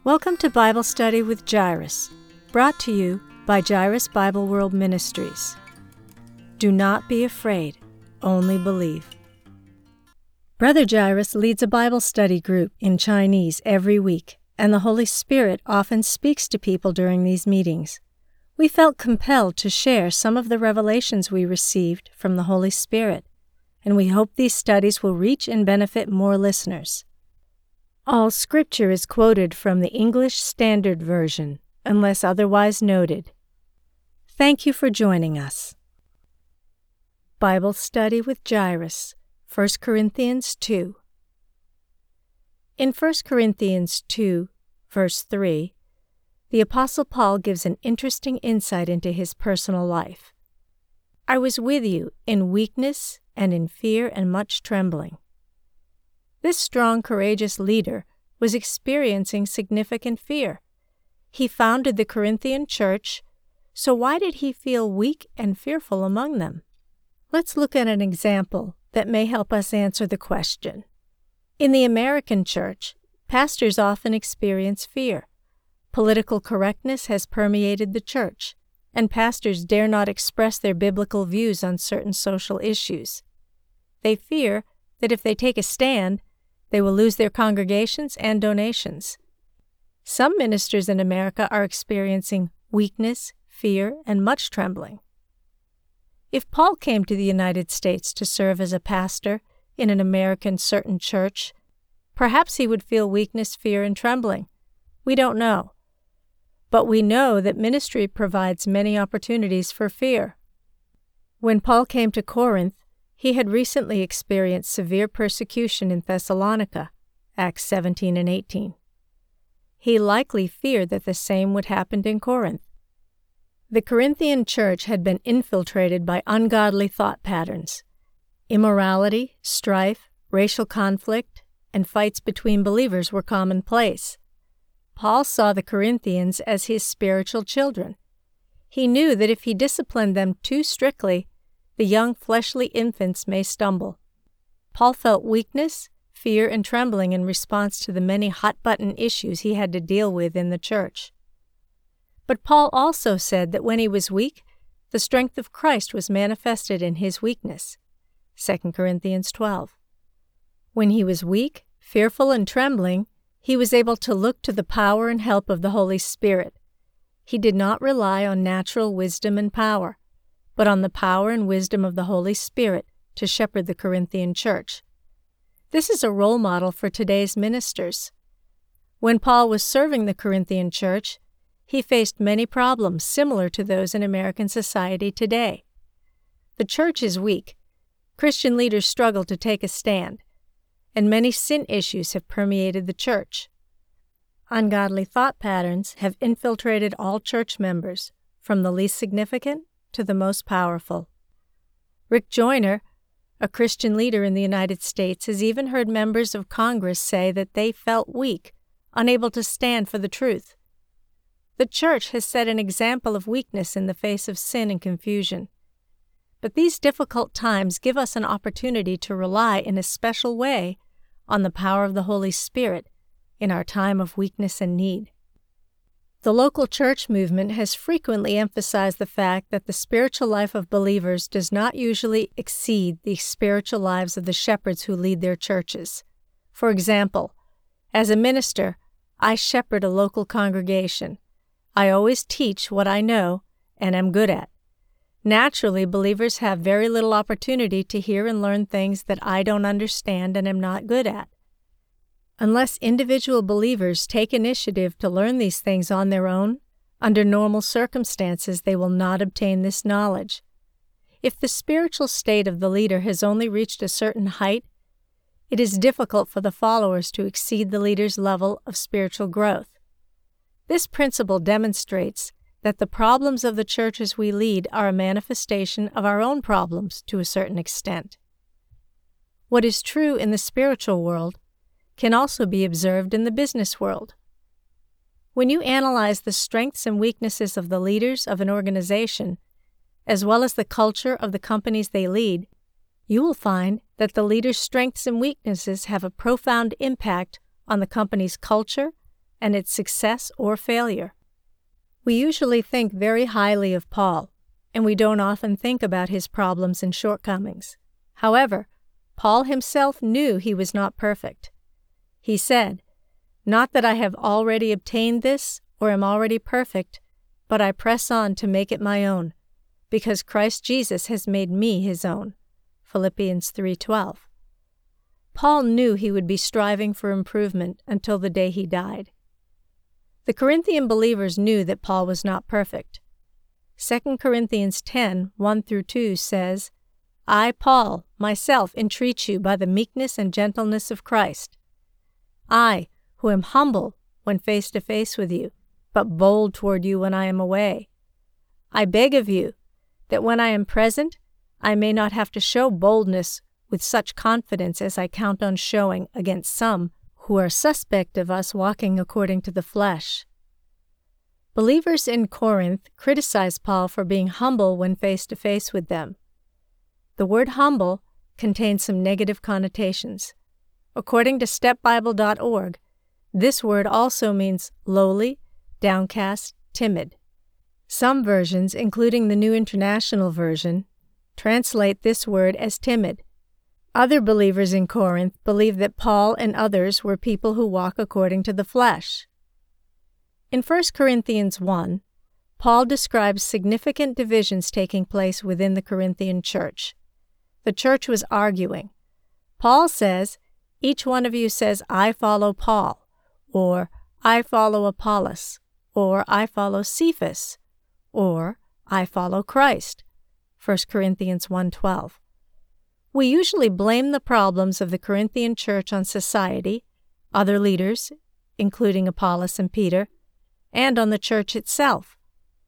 Welcome to Bible Study with Jairus, brought to you by Jairus Bible World Ministries. Do not be afraid, only believe. Brother Jairus leads a Bible study group in Chinese every week, and the Holy Spirit often speaks to people during these meetings. We felt compelled to share some of the revelations we received from the Holy Spirit, and we hope these studies will reach and benefit more listeners. All scripture is quoted from the English Standard Version, unless otherwise noted. Thank you for joining us. Bible Study with Jairus, 1 Corinthians 2. In 1 Corinthians 2, verse 3, the Apostle Paul gives an interesting insight into his personal life. I was with you in weakness and in fear and much trembling. This strong, courageous leader was experiencing significant fear. He founded the Corinthian church, so why did he feel weak and fearful among them? Let's look at an example that may help us answer the question. In the American church, pastors often experience fear. Political correctness has permeated the church, and pastors dare not express their biblical views on certain social issues. They fear that if they take a stand, they will lose their congregations and donations. Some ministers in America are experiencing weakness, fear, and much trembling. If Paul came to the United States to serve as a pastor in an American certain church, perhaps he would feel weakness, fear, and trembling. We don't know. But we know that ministry provides many opportunities for fear. When Paul came to Corinth, he had recently experienced severe persecution in Thessalonica, Acts 17 and 18. He likely feared that the same would happen in Corinth. The Corinthian church had been infiltrated by ungodly thought patterns. Immorality, strife, racial conflict, and fights between believers were commonplace. Paul saw the Corinthians as his spiritual children. He knew that if he disciplined them too strictly, the young fleshly infants may stumble. Paul felt weakness, fear, and trembling in response to the many hot-button issues he had to deal with in the church. But Paul also said that when he was weak, the strength of Christ was manifested in his weakness. 2 Corinthians 12. When he was weak, fearful, and trembling, he was able to look to the power and help of the Holy Spirit. He did not rely on natural wisdom and power, but on the power and wisdom of the Holy Spirit to shepherd the Corinthian church. This is a role model for today's ministers. When Paul was serving the Corinthian church, he faced many problems similar to those in American society today. The church is weak. Christian leaders struggle to take a stand, and many sin issues have permeated the church. Ungodly thought patterns have infiltrated all church members, from the least significant to the most powerful. Rick Joyner, a Christian leader in the United States, has even heard members of Congress say that they felt weak, unable to stand for the truth. The church has set an example of weakness in the face of sin and confusion. But these difficult times give us an opportunity to rely in a special way on the power of the Holy Spirit in our time of weakness and need. The local church movement has frequently emphasized the fact that the spiritual life of believers does not usually exceed the spiritual lives of the shepherds who lead their churches. For example, as a minister, I shepherd a local congregation. I always teach what I know and am good at. Naturally, believers have very little opportunity to hear and learn things that I don't understand and am not good at. Unless individual believers take initiative to learn these things on their own, under normal circumstances they will not obtain this knowledge. If the spiritual state of the leader has only reached a certain height, it is difficult for the followers to exceed the leader's level of spiritual growth. This principle demonstrates that the problems of the churches we lead are a manifestation of our own problems to a certain extent. What is true in the spiritual world can also be observed in the business world. When you analyze the strengths and weaknesses of the leaders of an organization, as well as the culture of the companies they lead, you will find that the leader's strengths and weaknesses have a profound impact on the company's culture, and its success or failure. We usually think very highly of Paul, and we don't often think about his problems and shortcomings. However, Paul himself knew he was not perfect. He said, "Not that I have already obtained this or am already perfect, but I press on to make it my own, because Christ Jesus has made me his own." Philippians 3:12. Paul knew he would be striving for improvement until the day he died. The Corinthian believers knew that Paul was not perfect. 2 Corinthians 10:1-2 says, "I, Paul, myself entreat you by the meekness and gentleness of Christ. I, who am humble when face to face with you, but bold toward you when I am away. I beg of you that when I am present, I may not have to show boldness with such confidence as I count on showing against some who are suspect of us walking according to the flesh." Believers in Corinth criticized Paul for being humble when face to face with them. The word humble contains some negative connotations. According to stepbible.org, this word also means lowly, downcast, timid. Some versions, including the New International Version, translate this word as timid. Other believers in Corinth believed that Paul and others were people who walk according to the flesh. In 1 Corinthians 1, Paul describes significant divisions taking place within the Corinthian church. The church was arguing. Paul says, "Each one of you says, 'I follow Paul,' or 'I follow Apollos,' or 'I follow Cephas,' or 'I follow Christ.' 1 Corinthians 1:12. We usually blame the problems of the Corinthian church on society, other leaders, including Apollos and Peter, and on the church itself.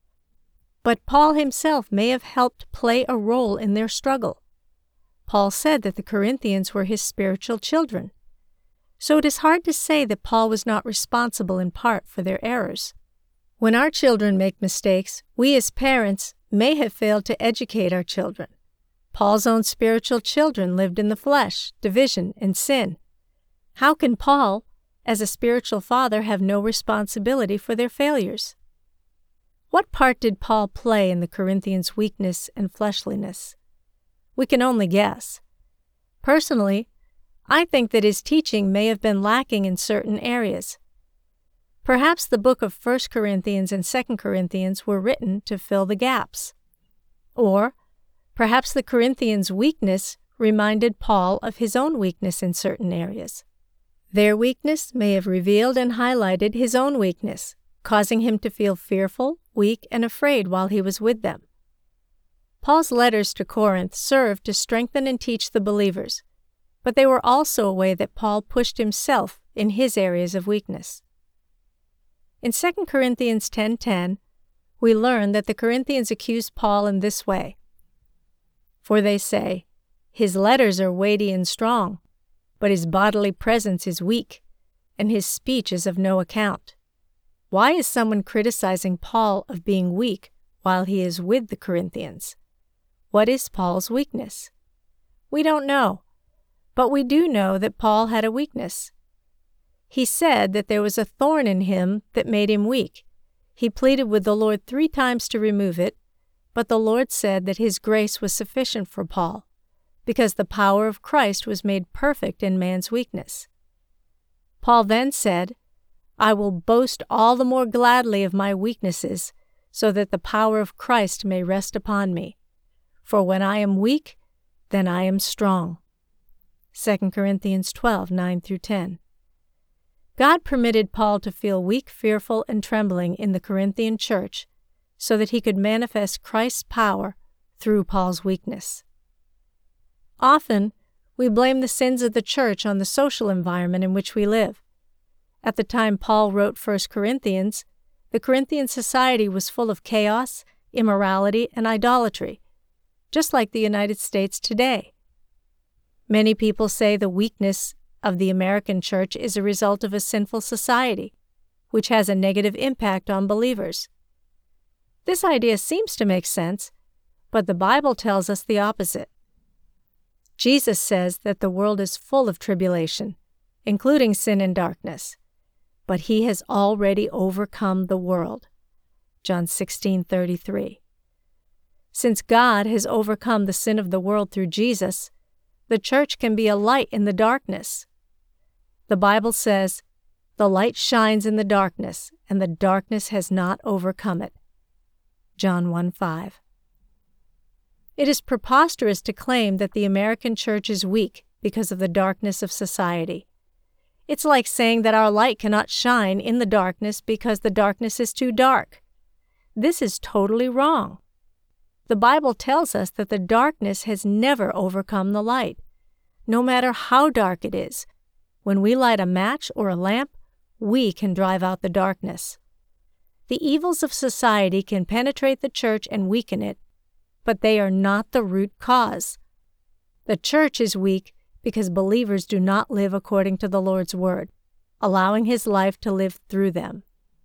But Paul himself may have helped play a role in their struggle. Paul said that the Corinthians were his spiritual children. So it is hard to say that Paul was not responsible in part for their errors. When our children make mistakes, we as parents may have failed to educate our children. Paul's own spiritual children lived in the flesh, division, and sin. How can Paul, as a spiritual father, have no responsibility for their failures? What part did Paul play in the Corinthians' weakness and fleshliness? We can only guess. Personally, I think that his teaching may have been lacking in certain areas. Perhaps the book of 1 Corinthians and 2 Corinthians were written to fill the gaps. Or perhaps the Corinthians' weakness reminded Paul of his own weakness in certain areas. Their weakness may have revealed and highlighted his own weakness, causing him to feel fearful, weak, and afraid while he was with them. Paul's letters to Corinth served to strengthen and teach the believers, but they were also a way that Paul pushed himself in his areas of weakness. In 2 Corinthians 10:10, we learn that the Corinthians accused Paul in this way. For they say, "His letters are weighty and strong, but his bodily presence is weak, and his speech is of no account." Why is someone criticizing Paul of being weak while he is with the Corinthians? What is Paul's weakness? We don't know, but we do know that Paul had a weakness. He said that there was a thorn in him that made him weak. He pleaded with the Lord 3 times to remove it, but the Lord said that his grace was sufficient for Paul, because the power of Christ was made perfect in man's weakness. Paul then said, "I will boast all the more gladly of my weaknesses, so that the power of Christ may rest upon me. For when I am weak, then I am strong." 2 Corinthians 12:9-10. God permitted Paul to feel weak, fearful, and trembling in the Corinthian church so that he could manifest Christ's power through Paul's weakness. Often, we blame the sins of the church on the social environment in which we live. At the time Paul wrote 1 Corinthians, the Corinthian society was full of chaos, immorality, and idolatry, just like the United States today. Many people say the weakness of the American church is a result of a sinful society, which has a negative impact on believers. This idea seems to make sense, but the Bible tells us the opposite. Jesus says that the world is full of tribulation, including sin and darkness. but he has already overcome the world. John 16:33. Since God has overcome the sin of the world through Jesus, the church can be a light in the darkness. The Bible says, "The light shines in the darkness, and the darkness has not overcome it." John 1:5. It is preposterous to claim that the American church is weak because of the darkness of society. It's like saying that our light cannot shine in the darkness because the darkness is too dark. This is totally wrong. The Bible tells us that the darkness has never overcome the light. No matter how dark it is, when we light a match or a lamp, we can drive out the darkness. The evils of society can penetrate the church and weaken it, but they are not the root cause. The church is weak because believers do not live according to the Lord's word, allowing His life to live through them.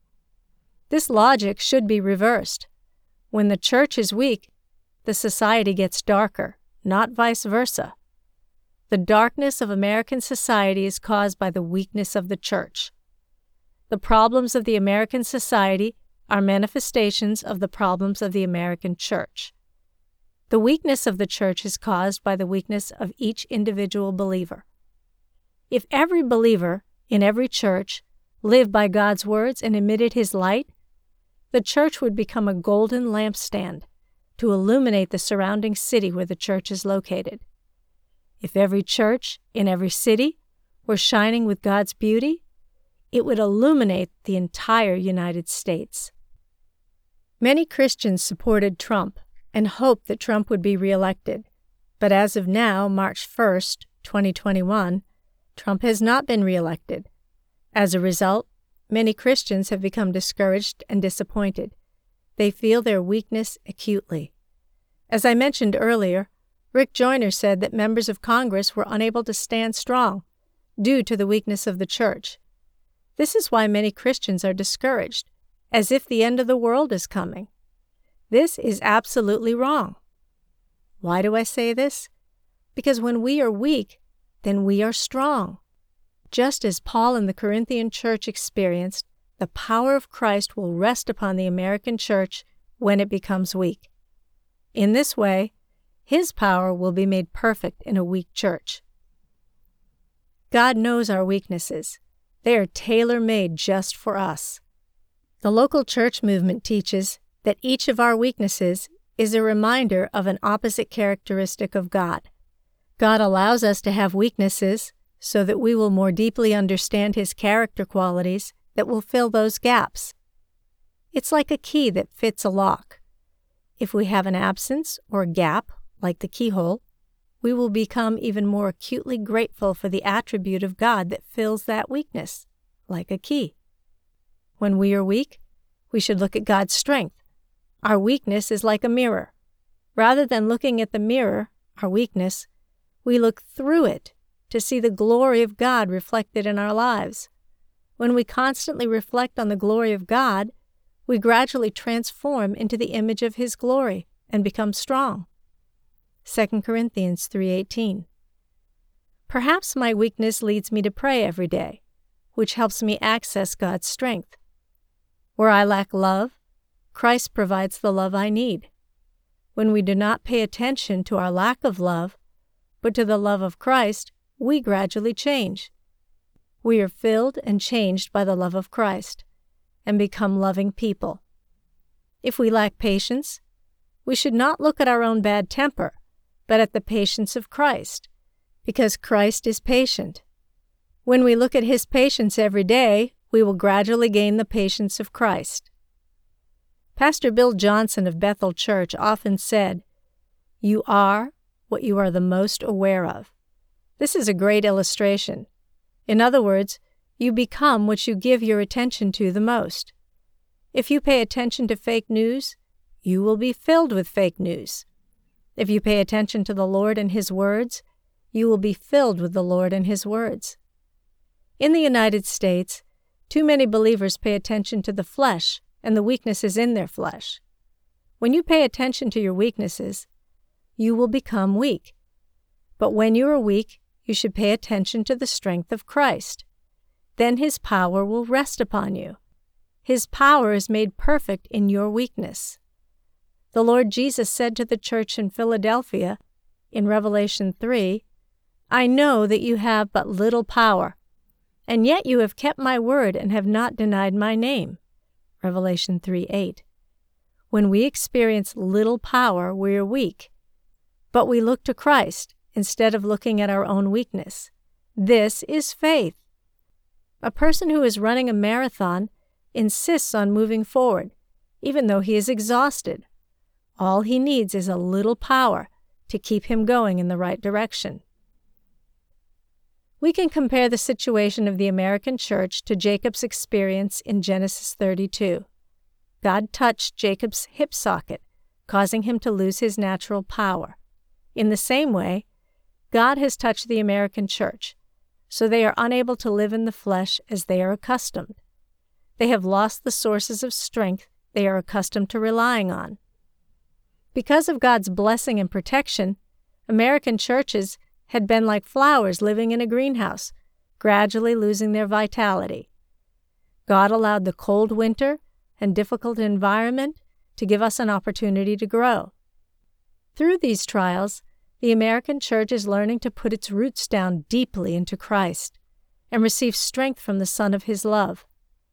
This logic should be reversed. When the church is weak, the society gets darker, not vice versa. The darkness of American society is caused by the weakness of the church. The problems of the American society are manifestations of the problems of the American church. The weakness of the church is caused by the weakness of each individual believer. If every believer in every church lived by God's words and emitted His light, the church would become a golden lampstand to illuminate the surrounding city where the church is located. If every church in every city were shining with God's beauty, it would illuminate the entire United States. Many Christians supported Trump and hoped that Trump would be reelected. But as of now, March 1st, 2021, Trump has not been reelected. As a result, many Christians have become discouraged and disappointed. They feel their weakness acutely. As I mentioned earlier, Rick Joyner said that members of Congress were unable to stand strong due to the weakness of the church. This is why many Christians are discouraged, as if the end of the world is coming. This is absolutely wrong. Why do I say this? Because when we are weak, then we are strong. Just as Paul and the Corinthian church experienced, the power of Christ will rest upon the American church when it becomes weak. In this way, His power will be made perfect in a weak church. God knows our weaknesses. They are tailor-made just for us. The local church movement teaches that each of our weaknesses is a reminder of an opposite characteristic of God. God allows us to have weaknesses so that we will more deeply understand His character qualities that will fill those gaps. It's like a key that fits a lock. If we have an absence or a gap, like the keyhole, we will become even more acutely grateful for the attribute of God that fills that weakness, like a key. When we are weak, we should look at God's strength. Our weakness is like a mirror. Rather than looking at the mirror, our weakness, we look through it to see the glory of God reflected in our lives. When we constantly reflect on the glory of God, we gradually transform into the image of His glory and become strong. 2 Corinthians 3:18. Perhaps my weakness leads me to pray every day, which helps me access God's strength. Where I lack love, Christ provides the love I need. When we do not pay attention to our lack of love, but to the love of Christ, we gradually change. We are filled and changed by the love of Christ and become loving people. If we lack patience, we should not look at our own bad temper, but at the patience of Christ, because Christ is patient. When we look at His patience every day, we will gradually gain the patience of Christ. Pastor Bill Johnson of Bethel Church often said, "You are what you are the most aware of." This is a great illustration. In other words, you become what you give your attention to the most. If you pay attention to fake news, you will be filled with fake news. If you pay attention to the Lord and His words, you will be filled with the Lord and His words. In the United States, too many believers pay attention to the flesh and the weaknesses in their flesh. When you pay attention to your weaknesses, you will become weak. But when you are weak, you should pay attention to the strength of Christ. then His power will rest upon you. His power is made perfect in your weakness. The Lord Jesus said to the church in Philadelphia in Revelation 3, "I know that you have but little power, and yet you have kept my word and have not denied my name." Revelation 3:8. When we experience little power, we are weak, but we look to Christ instead of looking at our own weakness. This is faith. A person who is running a marathon insists on moving forward, even though he is exhausted. All he needs is a little power to keep him going in the right direction. We can compare the situation of the American church to Jacob's experience in Genesis 32. God touched Jacob's hip socket, causing him to lose his natural power. In the same way, God has touched the American church, so they are unable to live in the flesh as they are accustomed. They have lost the sources of strength they are accustomed to relying on. Because of God's blessing and protection, American churches had been like flowers living in a greenhouse, gradually losing their vitality. God allowed the cold winter and difficult environment to give us an opportunity to grow. Through these trials, the American church is learning to put its roots down deeply into Christ and receive strength from the Son of His love.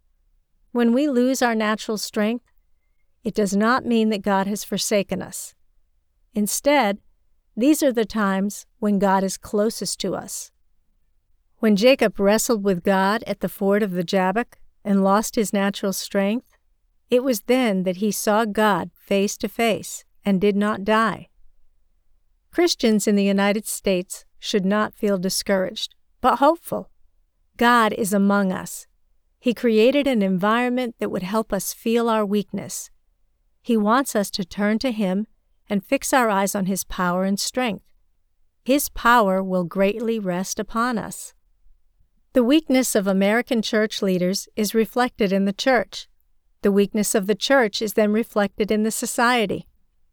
When we lose our natural strength, it does not mean that God has forsaken us. Instead, these are the times when God is closest to us. When Jacob wrestled with God at the ford of the Jabbok and lost his natural strength, it was then that he saw God face to face and did not die. Christians in the United States should not feel discouraged, but hopeful. God is among us. He created an environment that would help us feel our weakness. He wants us to turn to Him and fix our eyes on His power and strength. His power will greatly rest upon us. The weakness of American church leaders is reflected in the church. The weakness of the church is then reflected in the society.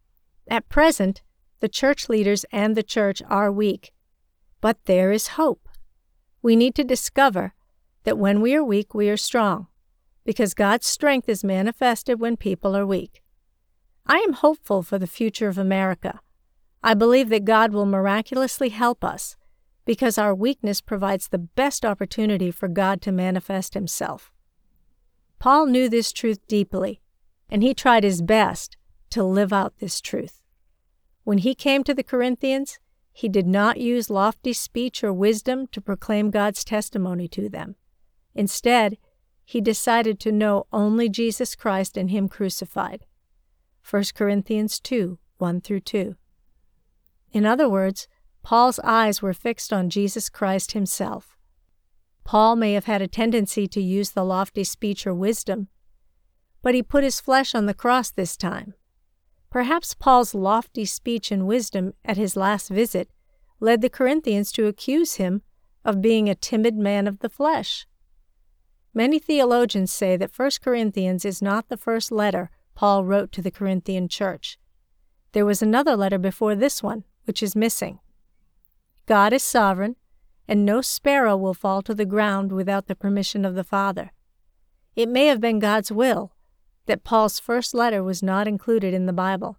At present, the church leaders and the church are weak, but there is hope. We need to discover that when we are weak, we are strong, because God's strength is manifested when people are weak. I am hopeful for the future of America. I believe that God will miraculously help us because our weakness provides the best opportunity for God to manifest Himself. Paul knew this truth deeply, and he tried his best to live out this truth. When he came to the Corinthians, he did not use lofty speech or wisdom to proclaim God's testimony to them. Instead, he decided to know only Jesus Christ and Him crucified. 1 Corinthians 2, 1-2. In other words, Paul's eyes were fixed on Jesus Christ Himself. Paul may have had a tendency to use the lofty speech or wisdom, but he put his flesh on the cross this time. Perhaps Paul's lofty speech and wisdom at his last visit led the Corinthians to accuse him of being a timid man of the flesh. Many theologians say that 1 Corinthians is not the first letter Paul wrote to the Corinthian church. There was another letter before this one, which is missing. God is sovereign, and no sparrow will fall to the ground without the permission of the Father. It may have been God's will that Paul's first letter was not included in the Bible.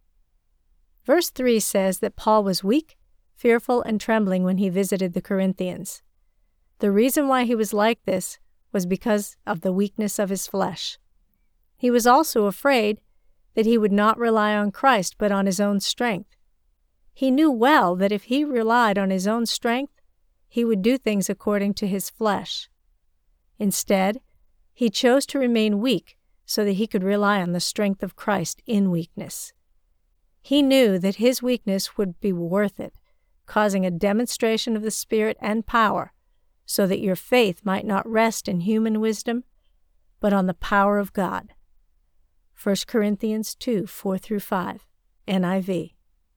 Verse 3 says that Paul was weak, fearful, and trembling when he visited the Corinthians. The reason why he was like this was because of the weakness of his flesh. He was also afraid that he would not rely on Christ but on his own strength. He knew well that if he relied on his own strength, he would do things according to his flesh. Instead, he chose to remain weak so that he could rely on the strength of Christ in weakness. He knew that his weakness would be worth it, causing a demonstration of the Spirit and power, so that your faith might not rest in human wisdom, but on the power of God. 1 Corinthians 2, 4-5, NIV.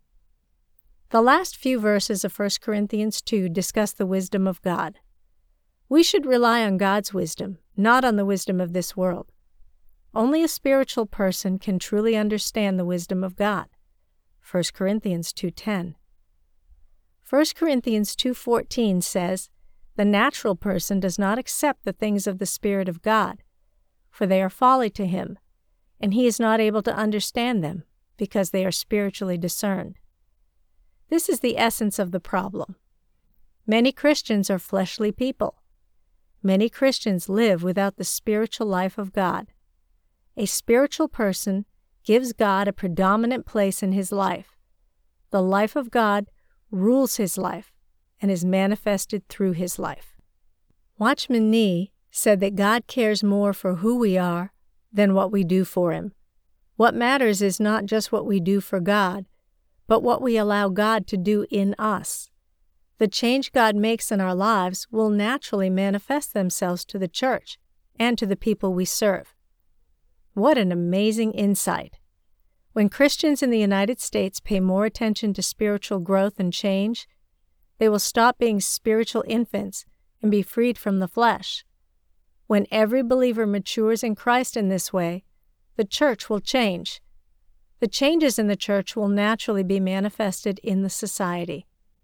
The last few verses of 1 Corinthians 2 discuss the wisdom of God. We should rely on God's wisdom, not on the wisdom of this world. Only a spiritual person can truly understand the wisdom of God. 1 Corinthians 2:10. 1 Corinthians 2:14 says the natural person does not accept the things of the Spirit of God, for they are folly to him, and he is not able to understand them, because they are spiritually discerned. This is the essence of the problem. Many Christians are fleshly people. Many Christians live without the spiritual life of God. A spiritual person gives God a predominant place in his life. The life of God rules his life and is manifested through his life. Watchman Nee said that God cares more for who we are than what we do for him. What matters is not just what we do for God, but what we allow God to do in us. The change God makes in our lives will naturally manifest themselves to the church and to the people we serve. What an amazing insight! When Christians in the United States pay more attention to spiritual growth and change, they will stop being spiritual infants and be freed from the flesh. When every believer matures in Christ in this way, the church will change. The changes in the church will naturally be manifested in the society.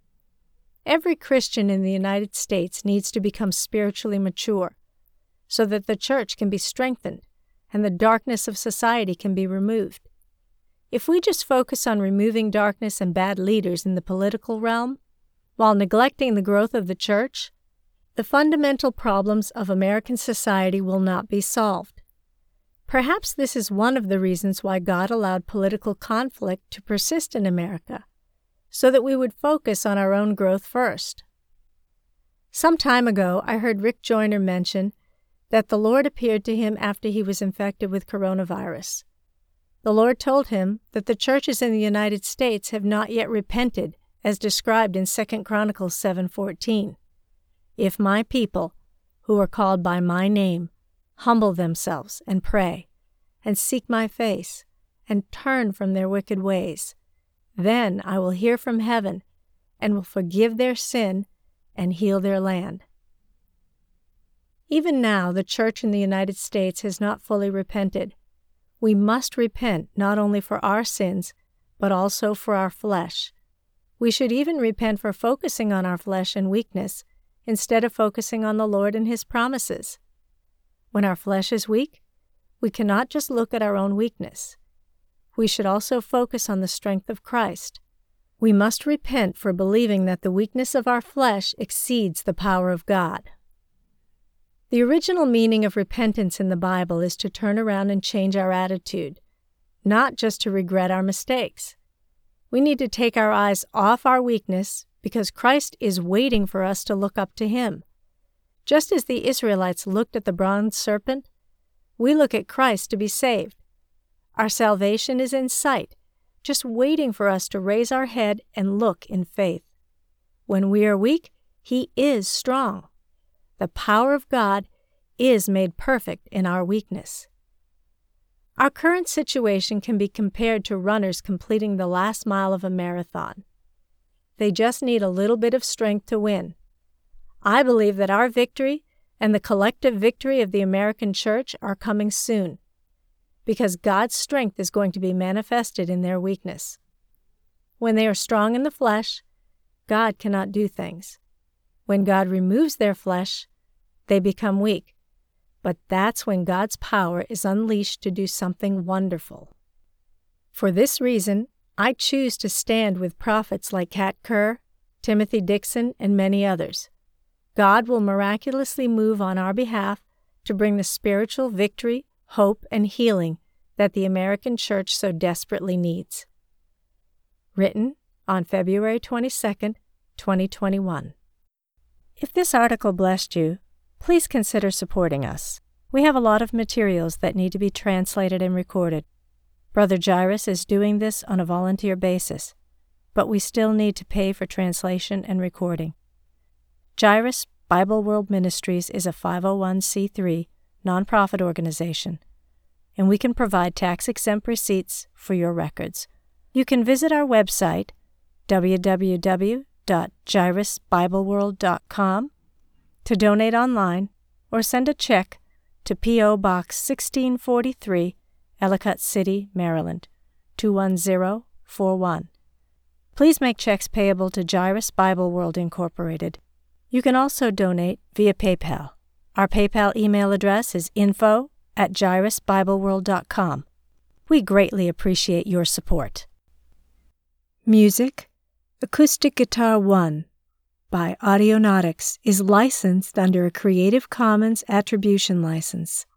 Every Christian in the United States needs to become spiritually mature so that the church can be strengthened and the darkness of society can be removed. If we just focus on removing darkness and bad leaders in the political realm, while neglecting the growth of the church, the fundamental problems of American society will not be solved. Perhaps this is one of the reasons why God allowed political conflict to persist in America, so that we would focus on our own growth first. Some time ago, I heard Rick Joyner mention that the Lord appeared to him after he was infected with coronavirus. The Lord told him that the churches in the United States have not yet repented, as described in 2 Chronicles 7:14. If my people, who are called by my name, humble themselves and pray, and seek my face, and turn from their wicked ways, then I will hear from heaven, and will forgive their sin and heal their land. Even now, the church in the United States has not fully repented. We must repent not only for our sins, but also for our flesh. We should even repent for focusing on our flesh and weakness instead of focusing on the Lord and His promises. When our flesh is weak, we cannot just look at our own weakness. We should also focus on the strength of Christ. We must repent for believing that the weakness of our flesh exceeds the power of God. The original meaning of repentance in the Bible is to turn around and change our attitude, not just to regret our mistakes. We need to take our eyes off our weakness because Christ is waiting for us to look up to Him. Just as the Israelites looked at the bronze serpent, we look at Christ to be saved. Our salvation is in sight, just waiting for us to raise our head and look in faith. When we are weak, He is strong. The power of God is made perfect in our weakness. Our current situation can be compared to runners completing the last mile of a marathon. They just need a little bit of strength to win. I believe that our victory and the collective victory of the American church are coming soon, because God's strength is going to be manifested in their weakness. When they are strong in the flesh, God cannot do things. When God removes their flesh, they become weak. But that's when God's power is unleashed to do something wonderful. For this reason, I choose to stand with prophets like Kat Kerr, Timothy Dixon, and many others. God will miraculously move on our behalf to bring the spiritual victory, hope, and healing that the American church so desperately needs. Written on February 22, 2021. If this article blessed you, please consider supporting us. We have a lot of materials that need to be translated and recorded. Brother Jairus is doing this on a volunteer basis, but we still need to pay for translation and recording. Jairus Bible World Ministries is a 501c3 nonprofit organization, and we can provide tax-exempt receipts for your records. You can visit our website, www.jairusbibleworld.com, to donate online or send a check to P.O. Box 1643, Ellicott City, Maryland, 21041. Please make checks payable to Jairus Bible World Incorporated. You can also donate via PayPal. Our PayPal email address is info@jairusbibleworld.com. We greatly appreciate your support. Music, Acoustic Guitar 1 by Audionautics is licensed under a Creative Commons Attribution License.